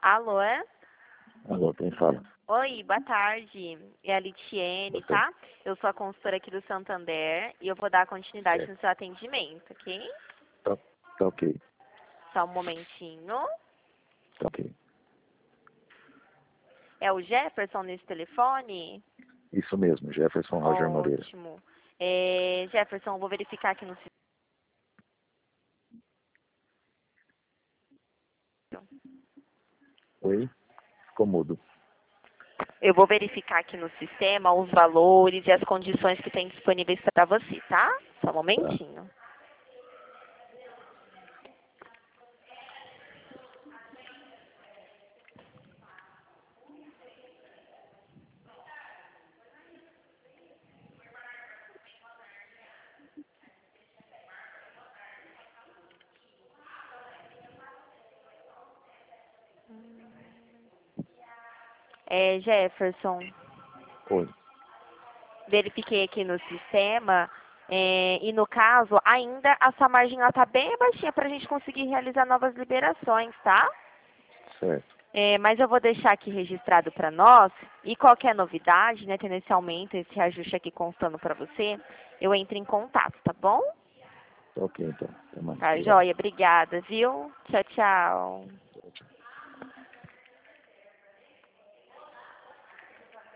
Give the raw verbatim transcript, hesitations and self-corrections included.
Alô? Alô, quem fala? Oi, boa tarde. É a Litiene, Boa tarde. tá? Eu sou a consultora aqui do Santander e eu vou dar continuidade Certo. no seu atendimento, ok? Tá, tá ok, Só um momentinho. tá ok. É o Jefferson nesse telefone? Isso mesmo, Jefferson Roger Moreira. Ótimo. É, Jefferson, eu vou verificar aqui no sistema. Oi? Ficou mudo. Eu vou verificar aqui no sistema os valores e as condições que tem disponíveis para você, tá? Só um Tá. momentinho. É, Jefferson, Oi. verifiquei aqui no sistema é, e no caso ainda a sua margem está bem baixinha para a gente conseguir realizar novas liberações, tá? Certo. É, mas eu vou deixar aqui registrado para nós e qualquer novidade, né, tendo esse aumento, esse reajuste aqui constando para você, eu entro em contato, tá bom? Tá ok, então. Até mais. Tá, Obrigado. joia, obrigada, viu? Tchau, tchau.